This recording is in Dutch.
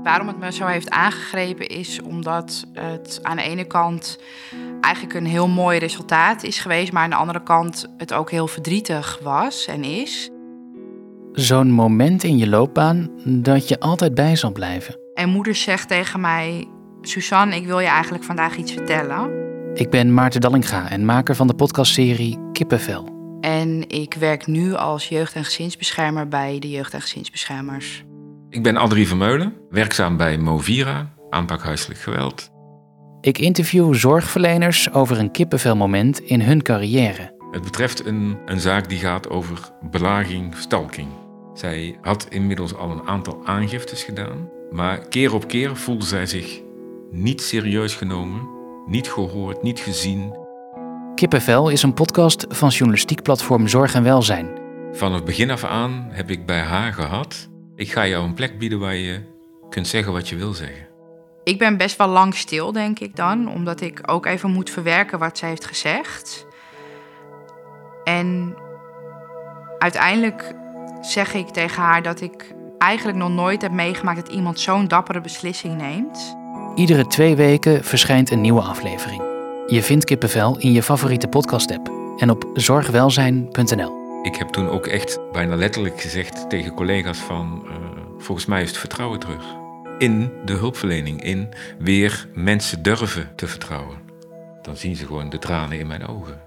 Waarom het me zo heeft aangegrepen is omdat het aan de ene kant eigenlijk een heel mooi resultaat is geweest, maar aan de andere kant het ook heel verdrietig was en is. Zo'n moment in je loopbaan dat je altijd bij zal blijven. En moeder zegt tegen mij: Suzanne, ik wil je eigenlijk vandaag iets vertellen. Ik ben Maarten Dallinga en maker van de podcastserie Kippenvel. En ik werk nu als jeugd- en gezinsbeschermer bij de Jeugd- en Gezinsbeschermers. Ik ben Adrie Vermeulen, werkzaam bij Movira, aanpak huiselijk geweld. Ik interview zorgverleners over een kippenvelmoment in hun carrière. Het betreft een zaak die gaat over belaging, stalking. Zij had inmiddels al een aantal aangiftes gedaan, maar keer op keer voelde zij zich niet serieus genomen, niet gehoord, niet gezien. Kippenvel is een podcast van journalistiek platform Zorg en Welzijn. Van het begin af aan heb ik bij haar gehad: ik ga jou een plek bieden waar je kunt zeggen wat je wil zeggen. Ik ben best wel lang stil, denk ik dan, omdat ik ook even moet verwerken wat zij heeft gezegd. En uiteindelijk zeg ik tegen haar dat ik eigenlijk nog nooit heb meegemaakt dat iemand zo'n dappere beslissing neemt. Iedere 2 weken verschijnt een nieuwe aflevering. Je vindt Kippenvel in je favoriete podcast-app en op zorgwelzijn.nl. Ik heb toen ook echt bijna letterlijk gezegd tegen collega's van volgens mij is het vertrouwen terug. In de hulpverlening, in weer mensen durven te vertrouwen. Dan zien ze gewoon de tranen in mijn ogen.